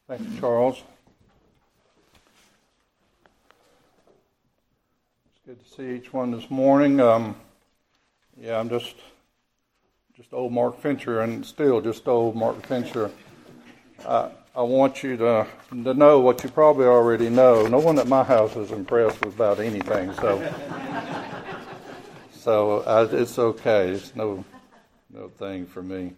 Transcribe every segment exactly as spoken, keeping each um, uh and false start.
Thank you, Charles. It's good to see each one this morning. Um, yeah, I'm just just old Mark Fincher, and still just old Mark Fincher. Uh, I want you to to know what you probably already know. No one at my house is impressed with about anything, so so uh, it's okay. It's no no thing for me.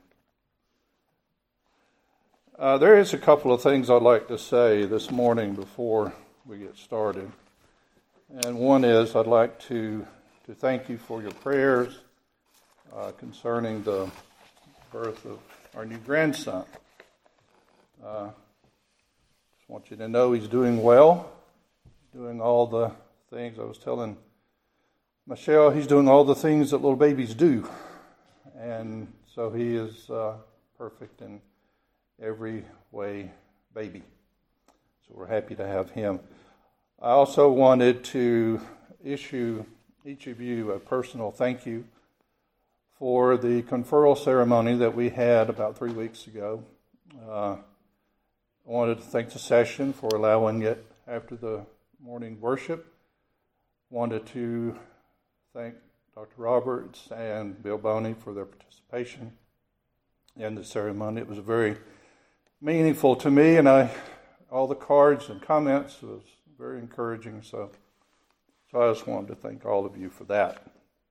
Uh, there is a couple of things I'd like to say this morning before we get started. And one is I'd like to, to thank you for your prayers uh, concerning the birth of our new grandson. Uh, just want you to know he's doing well, doing all the things. I was telling Michelle, he's doing all the things that little babies do. And so he is uh, perfect and every way baby. So we're happy to have him. I also wanted to issue each of you a personal thank you for the conferral ceremony that we had about three weeks ago. Uh, I wanted to thank the session for allowing it after the morning worship. Wanted to thank Doctor Roberts and Bill Boney for their participation in the ceremony. It was a very meaningful to me, and I, all the cards and comments was very encouraging. So, so I just wanted to thank all of you for that.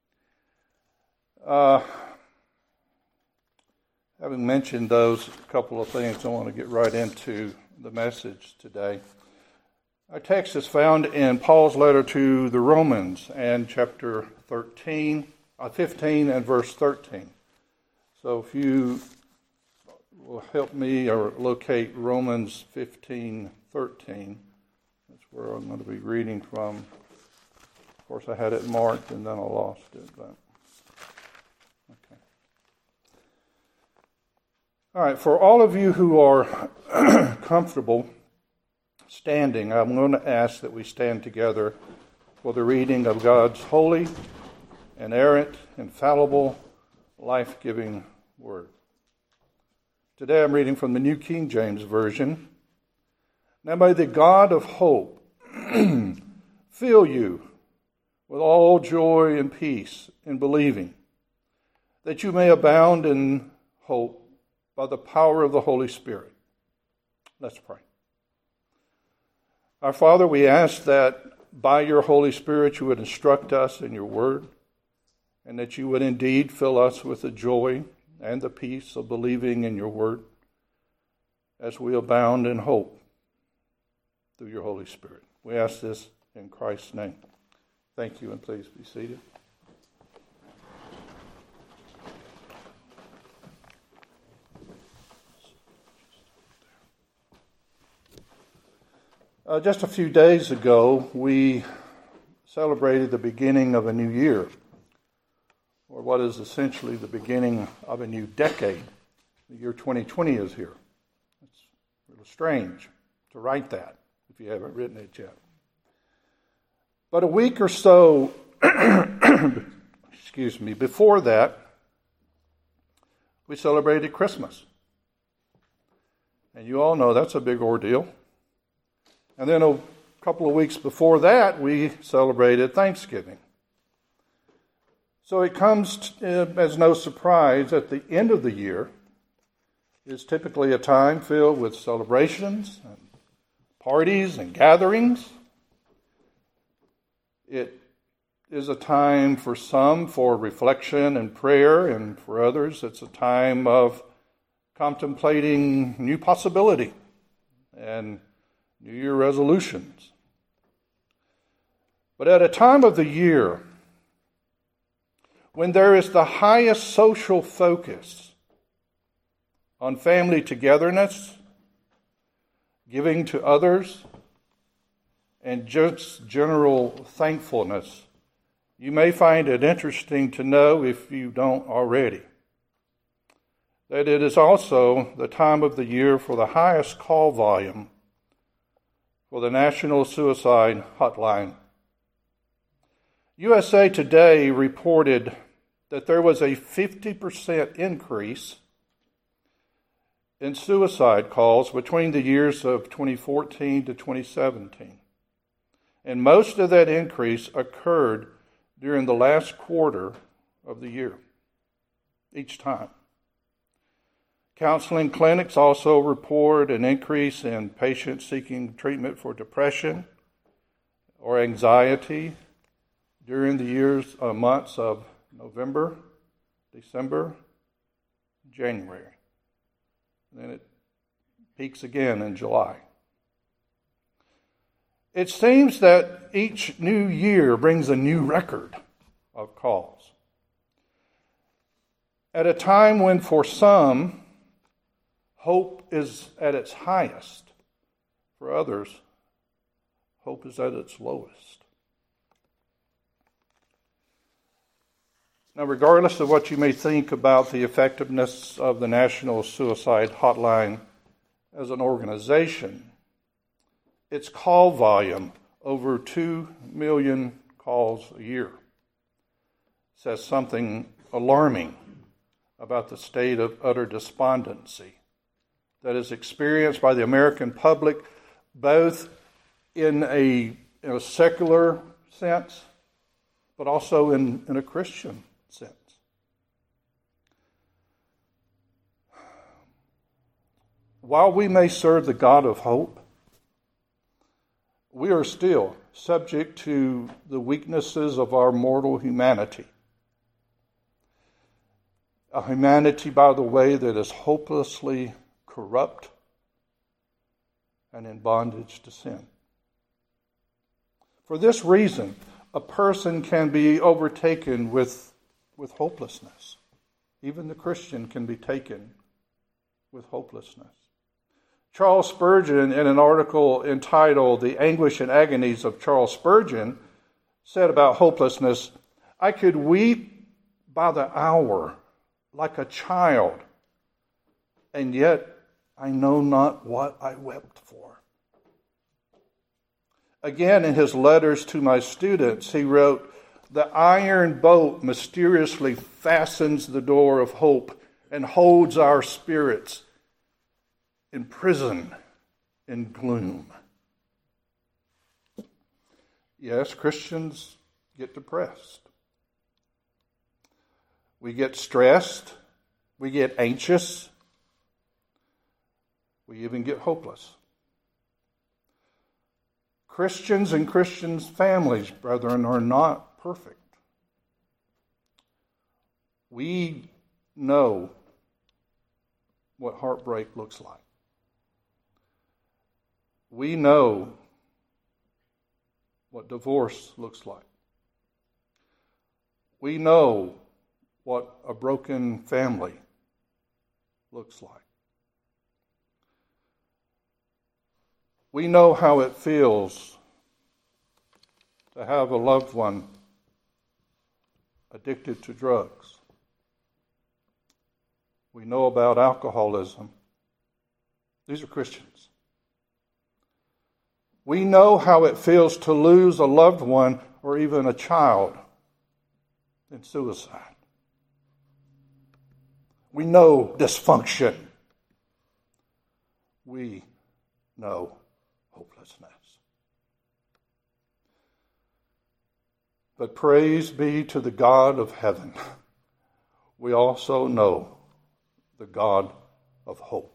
Uh, having mentioned those couple of things, I want to get right into the message today. Our text is found in Paul's letter to the Romans, and chapter thirteen, uh, fifteen, and verse thirteen. So, if you will help me or locate Romans fifteen thirteen. That's where I'm going to be reading from. Of course, I had it marked and then I lost it. But okay. All right. For all of you who are comfortable standing, I'm going to ask that we stand together for the reading of God's holy, inerrant, infallible, life-giving word. Today I'm reading from the New King James Version. Now may the God of hope fill you with all joy and peace in believing, that you may abound in hope by the power of the Holy Spirit. Let's pray. Our Father, we ask that by your Holy Spirit you would instruct us in your word, and that you would indeed fill us with the joy and the peace of believing in your word as we abound in hope through your Holy Spirit. We ask this in Christ's name. Thank you, and please be seated. Uh, just a few days ago, we celebrated the beginning of a new year, or what is essentially the beginning of a new decade. The year twenty twenty is here. It's a little strange to write that if you haven't written it yet. But a week or so, excuse me, before that, we celebrated Christmas. And you all know that's a big ordeal. And then a couple of weeks before that, we celebrated Thanksgiving. So it comes as no surprise that the end of the year is typically a time filled with celebrations and parties and gatherings. It is a time for some for reflection and prayer, and for others it's a time of contemplating new possibility and New Year resolutions. But at a time of the year when there is the highest social focus on family togetherness, giving to others, and just general thankfulness, you may find it interesting to know, if you don't already, that it is also the time of the year for the highest call volume for the National Suicide Hotline. U S A Today reported that there was a fifty percent increase in suicide calls between the years of twenty fourteen to twenty seventeen. And most of that increase occurred during the last quarter of the year, each time. Counseling clinics also report an increase in patients seeking treatment for depression or anxiety during the years, uh, months of November, December, January. Then it peaks again in July. It seems that each new year brings a new record of calls. At a time when for some, hope is at its highest, for others, hope is at its lowest. Now, regardless of what you may think about the effectiveness of the National Suicide Hotline as an organization, its call volume, over two million calls a year, says something alarming about the state of utter despondency that is experienced by the American public, both in a, in a secular sense, but also in, in a Christian sense. While we may serve the God of hope, we are still subject to the weaknesses of our mortal humanity. A humanity, by the way, that is hopelessly corrupt and in bondage to sin. For this reason, a person can be overtaken with, with hopelessness. Even the Christian can be taken with hopelessness. Charles Spurgeon, in an article entitled "The Anguish and Agonies of Charles Spurgeon," said about hopelessness, "I could weep by the hour like a child, and yet I know not what I wept for." Again, in his letters to my students, he wrote, "The iron bolt mysteriously fastens the door of hope and holds our spirits in prison, in gloom." Yes, Christians get depressed. We get stressed. We get anxious. We even get hopeless. Christians and Christians' families, brethren, are not perfect. We know what heartbreak looks like. We know what divorce looks like. We know what a broken family looks like. We know how it feels to have a loved one addicted to drugs. We know about alcoholism. These are Christians. We know how it feels to lose a loved one or even a child in suicide. We know dysfunction. We know hopelessness. But praise be to the God of heaven. We also know the God of hope.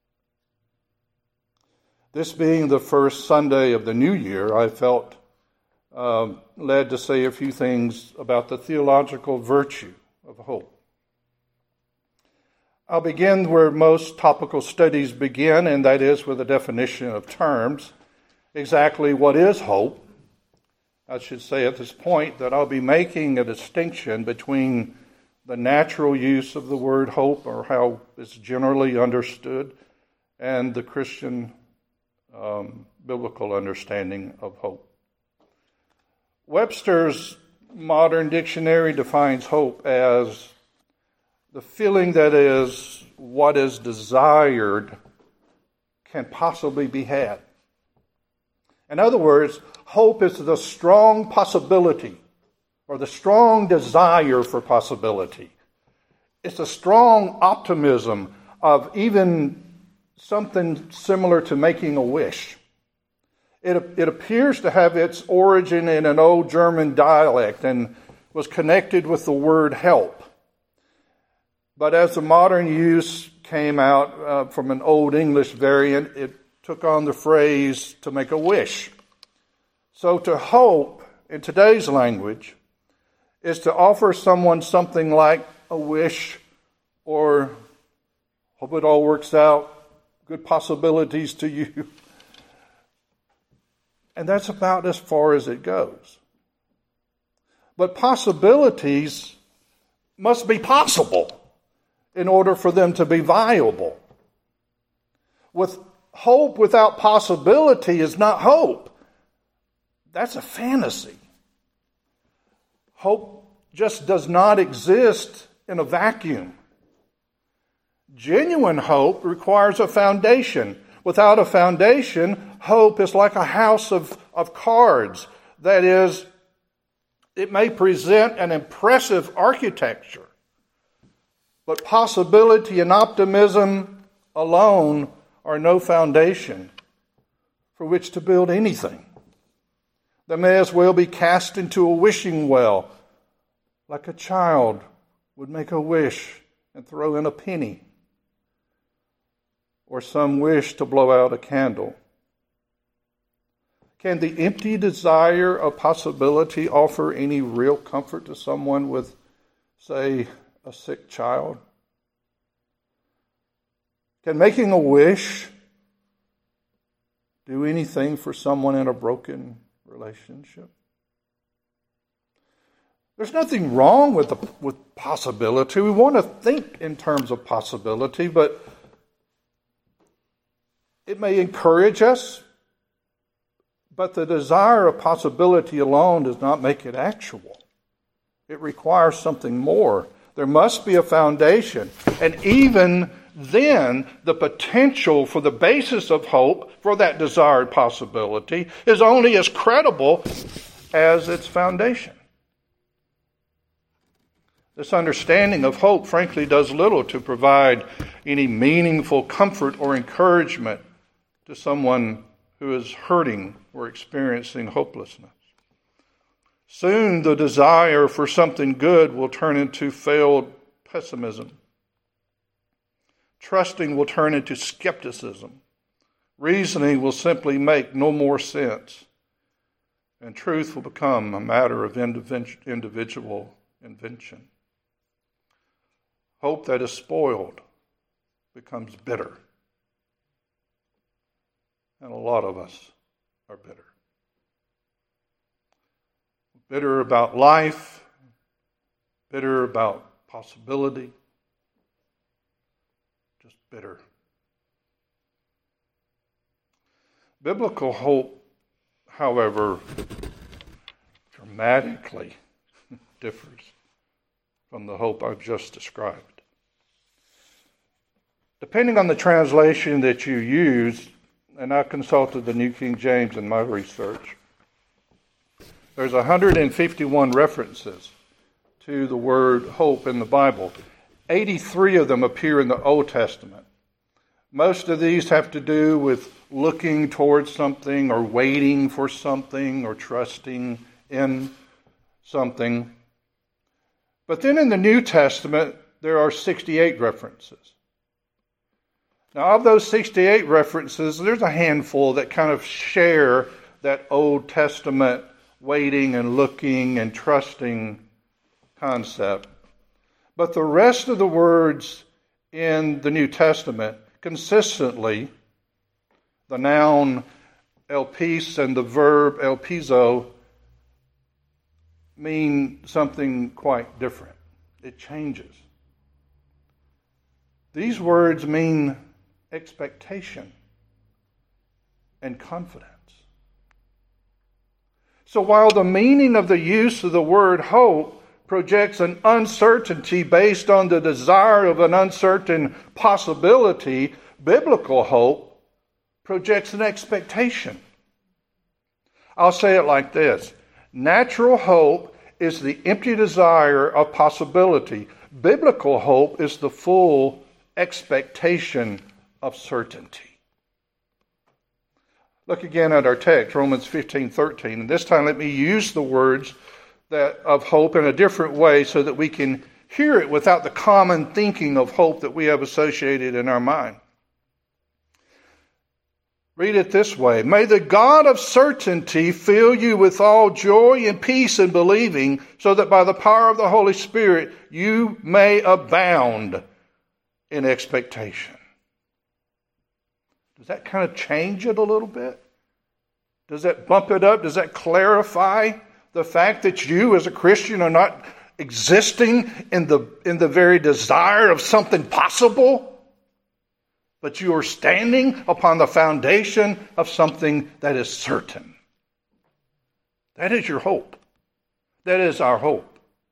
This being the first Sunday of the new year, I felt um, led to say a few things about the theological virtue of hope. I'll begin where most topical studies begin, and that is with a definition of terms. Exactly what is hope? I should say at this point that I'll be making a distinction between the natural use of the word hope, or how it's generally understood, and the Christian um, biblical understanding of hope. Webster's Modern Dictionary defines hope as the feeling that is what is desired can possibly be had. In other words, hope is the strong possibility or the strong desire for possibility. It's a strong optimism of even something similar to making a wish. It, it appears to have its origin in an old German dialect and was connected with the word help. But as the modern use came out uh, from an old English variant, it took on the phrase to make a wish. So to hope, in today's language, is to offer someone something like a wish or hope it all works out, good possibilities to you. And that's about as far as it goes. But possibilities must be possible in order for them to be viable. With hope without possibility is not hope. That's a fantasy. Hope just does not exist in a vacuum. Genuine hope requires a foundation. Without a foundation, hope is like a house of, of cards. That is, it may present an impressive architecture, but possibility and optimism alone are no foundation for which to build anything. They may as well be cast into a wishing well, like a child would make a wish and throw in a penny, or some wish to blow out a candle. Can the empty desire of possibility offer any real comfort to someone with, say, a sick child? Can making a wish do anything for someone in a broken relationship? There's nothing wrong with the, with possibility. We want to think in terms of possibility, but it may encourage us, but the desire of possibility alone does not make it actual. It requires something more. There must be a foundation. And even then, the potential for the basis of hope for that desired possibility is only as credible as its foundation. This understanding of hope, frankly, does little to provide any meaningful comfort or encouragement to someone who is hurting or experiencing hopelessness. Soon the desire for something good will turn into failed pessimism. Trusting will turn into skepticism. Reasoning will simply make no more sense. And truth will become a matter of individual invention. Hope that is spoiled becomes bitter. And a lot of us are bitter. Bitter about life, bitter about possibility, just bitter. Biblical hope, however, dramatically differs from the hope I've just described. Depending on the translation that you use, and I consulted the New King James in my research, there's one hundred fifty-one references to the word hope in the Bible. eighty-three of them appear in the Old Testament. Most of these have to do with looking towards something or waiting for something or trusting in something. But then in the New Testament, there are sixty-eight references. Now, of those sixty-eight references, there's a handful that kind of share that Old Testament waiting and looking and trusting concept. But the rest of the words in the New Testament, consistently, the noun elpis and the verb elpizo mean something quite different. It changes. These words mean expectation and confidence. So while the meaning of the use of the word hope projects an uncertainty based on the desire of an uncertain possibility, biblical hope projects an expectation. I'll say it like this. Natural hope is the empty desire of possibility. Biblical hope is the full expectation of certainty. Look again at our text, Romans fifteen thirteen. And this time let me use the words that of hope in a different way so that we can hear it without the common thinking of hope that we have associated in our mind. Read it this way. May the God of certainty fill you with all joy and peace in believing, so that by the power of the Holy Spirit you may abound in expectation. Does that kind of change it a little bit? Does that bump it up? Does that clarify the fact that you as a Christian are not existing in the, in the very desire of something possible, but you are standing upon the foundation of something that is certain? That is your hope. That is our hope.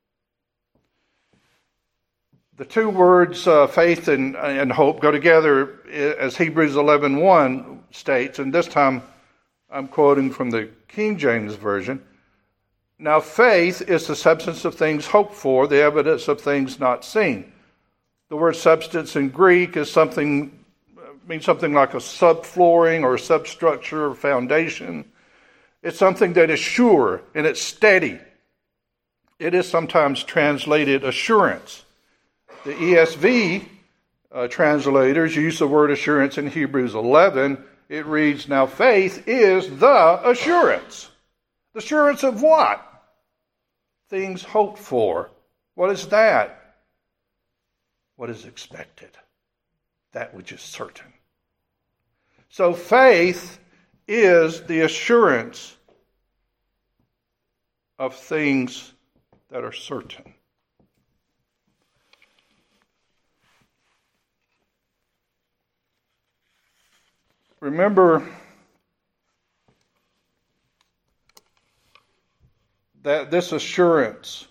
The two words, uh, faith and, and hope, go together as Hebrews eleven one states, and this time I'm quoting from the King James Version. Now faith is the substance of things hoped for, the evidence of things not seen. The word substance in Greek is something means something like a subflooring or a substructure or foundation. It's something that is sure and it's steady. It is sometimes translated assurance. The E S V uh, translators use the word assurance in Hebrews eleven. It reads, now faith is the assurance. The assurance of what? Things hoped for. What is that? What is expected. That which is certain. So faith is the assurance of things that are certain. Remember that this assurance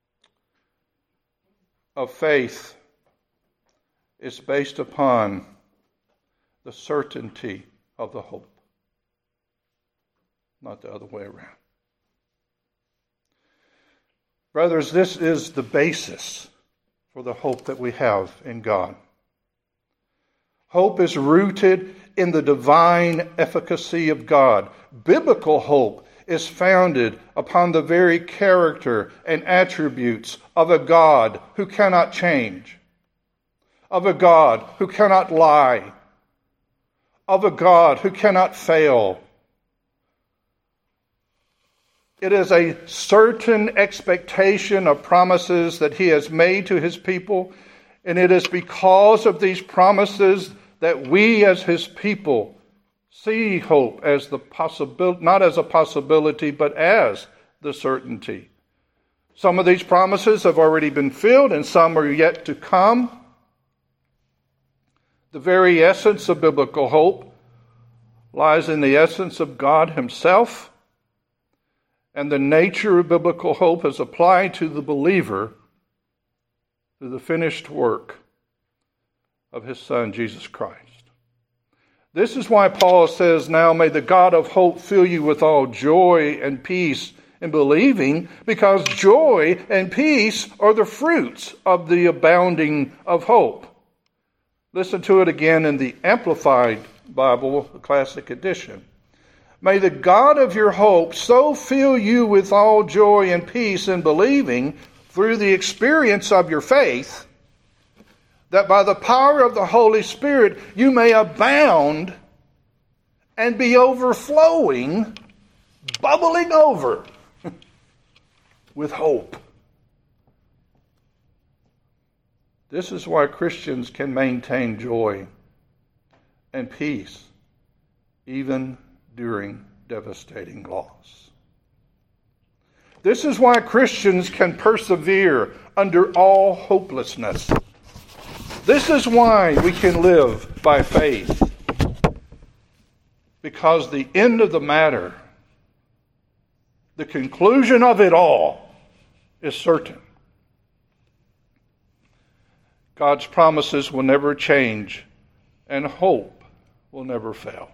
of faith is based upon the certainty of the hope, not the other way around. Brothers, this is the basis for the hope that we have in God. Hope is rooted in the divine efficacy of God. Biblical hope is founded upon the very character and attributes of a God who cannot change, of a God who cannot lie, of a God who cannot fail. It is a certain expectation of promises that He has made to His people, and it is because of these promises that we as His people see hope as the possibility, not as a possibility, but as the certainty. Some of these promises have already been filled, and some are yet to come. The very essence of biblical hope lies in the essence of God Himself, and the nature of biblical hope is applied to the believer through the finished work of His Son, Jesus Christ. This is why Paul says, now may the God of hope fill you with all joy and peace in believing, because joy and peace are the fruits of the abounding of hope. Listen to it again in the Amplified Bible, the Classic Edition. May the God of your hope so fill you with all joy and peace in believing through the experience of your faith, that by the power of the Holy Spirit you may abound and be overflowing, bubbling over with hope. This is why Christians can maintain joy and peace even during devastating loss. This is why Christians can persevere under all hopelessness. This is why we can live by faith. Because the end of the matter, the conclusion of it all, is certain. God's promises will never change, and hope will never fail.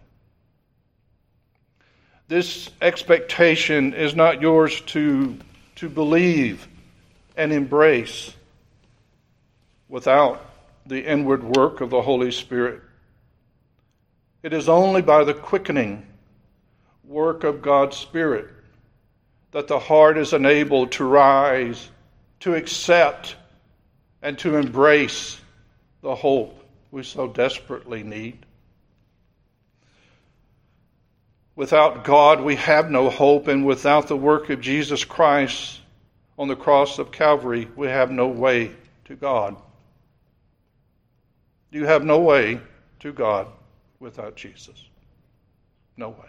This expectation is not yours to, to believe and embrace without the inward work of the Holy Spirit It is only by the quickening work of God's Spirit that the heart is enabled to rise, to accept, and to embrace the hope we so desperately need. Without God, we have no hope, and without the work of Jesus Christ on the cross of Calvary, we have no way to God. You have no way to God without Jesus. No way.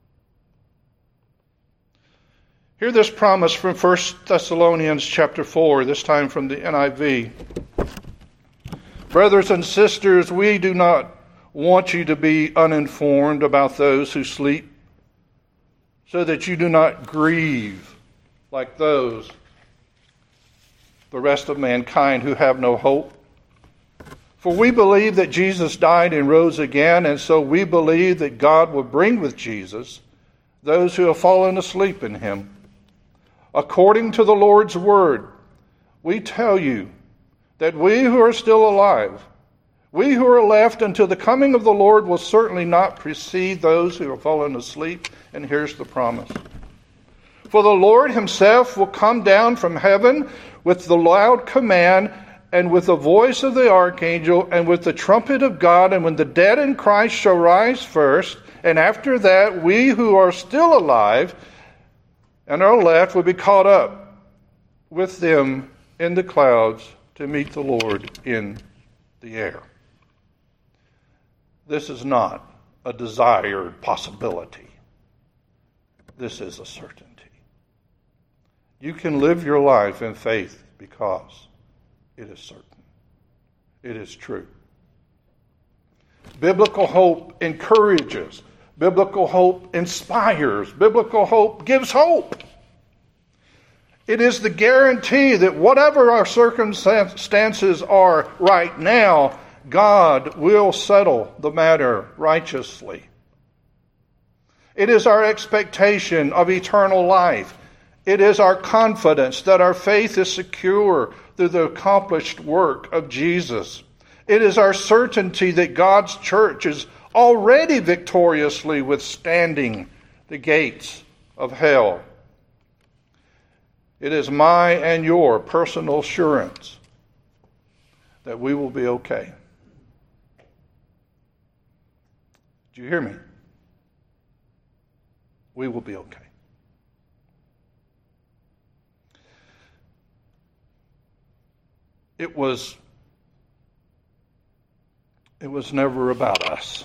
Hear this promise from First Thessalonians chapter four, this time from the N I V. Brothers and sisters, we do not want you to be uninformed about those who sleep, so that you do not grieve like those, the rest of mankind, who have no hope. For we believe that Jesus died and rose again, and so we believe that God will bring with Jesus those who have fallen asleep in him. According to the Lord's word, we tell you that we who are still alive, we who are left until the coming of the Lord, will certainly not precede those who have fallen asleep. And here's the promise. For the Lord himself will come down from heaven with the loud command, and with the voice of the archangel, and with the trumpet of God, and when the dead in Christ shall rise first, and after that we who are still alive and are left will be caught up with them in the clouds to meet the Lord in the air. This is not a desired possibility. This is a certainty. You can live your life in faith because it is certain. It is true. Biblical hope encourages. Biblical hope inspires. Biblical hope gives hope. It is the guarantee that whatever our circumstances are right now, God will settle the matter righteously. It is our expectation of eternal life. It is our confidence that our faith is secure through the accomplished work of Jesus. It is our certainty that God's church is already victoriously withstanding the gates of hell. It is my and your personal assurance that we will be okay. Do you hear me? We will be okay. It was, it was never about us.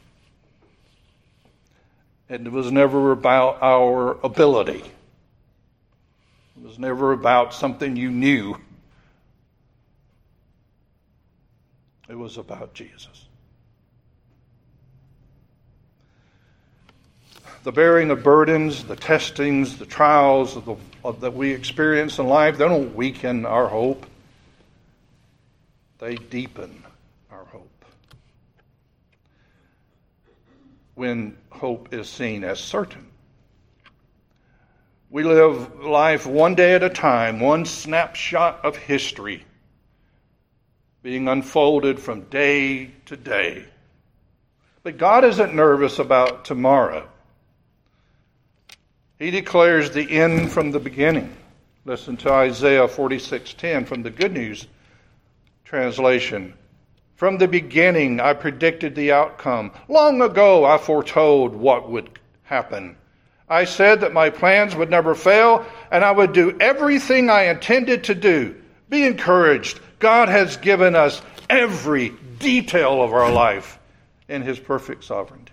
And it was never about our ability. It was never about something you knew. It was about Jesus. The bearing of burdens, the testings, the trials of the, of, that we experience in life, they don't weaken our hope. They deepen our hope. When hope is seen as certain. We live life one day at a time, one snapshot of history being unfolded from day to day. But God isn't nervous about tomorrow. He declares the end from the beginning. Listen to Isaiah forty-six ten from the Good News translation. From the beginning I predicted the outcome. Long ago I foretold what would happen. I said that my plans would never fail, and I would do everything I intended to do. Be encouraged. God has given us every detail of our life in his perfect sovereignty.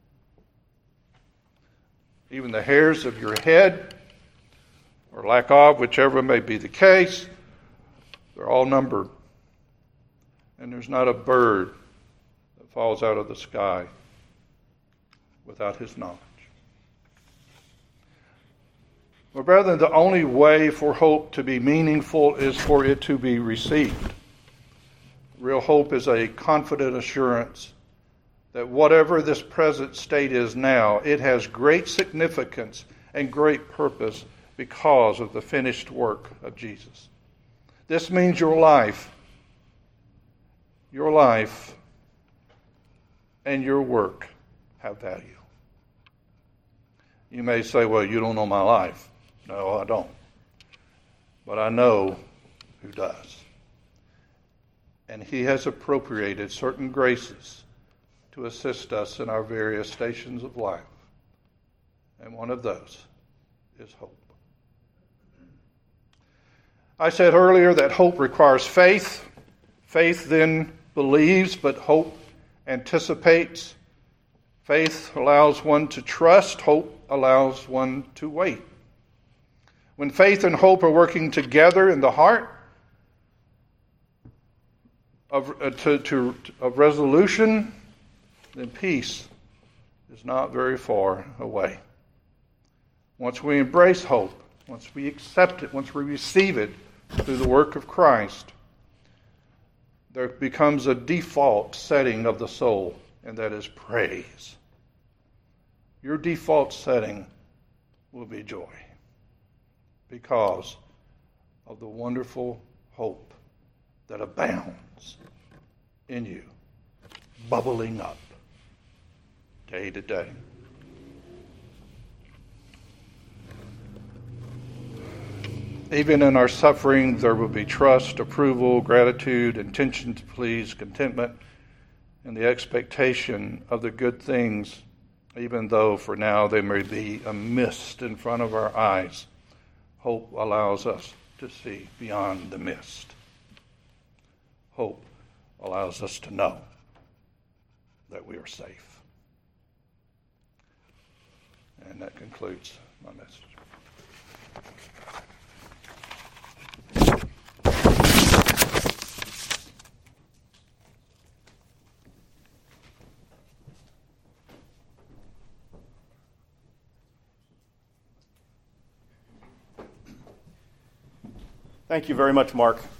Even the hairs of your head, or lack of, whichever may be the case, they're all numbered. And there's not a bird that falls out of the sky without his knowledge. Well, brethren, the only way for hope to be meaningful is for it to be received. Real hope is a confident assurance that whatever this present state is now, it has great significance and great purpose because of the finished work of Jesus. This means your life, your life and your work have value. You may say, well, you don't know my life. No, I don't. But I know who does. And he has appropriated certain graces to assist us in our various stations of life. And one of those is hope. I said earlier that hope requires faith. Faith then believes, but hope anticipates. Faith allows one to trust. Hope allows one to wait. When faith and hope are working together in the heart of, uh, to, to, of resolution, then peace is not very far away. Once we embrace hope, once we accept it, once we receive it through the work of Christ, there becomes a default setting of the soul, and that is praise. Your default setting will be joy because of the wonderful hope that abounds in you, bubbling up day to day. Even in our suffering, there will be trust, approval, gratitude, intention to please, contentment, and the expectation of the good things, even though for now they may be a mist in front of our eyes. Hope allows us to see beyond the mist. Hope allows us to know that we are safe. And that concludes my message. Thank you very much, Mark.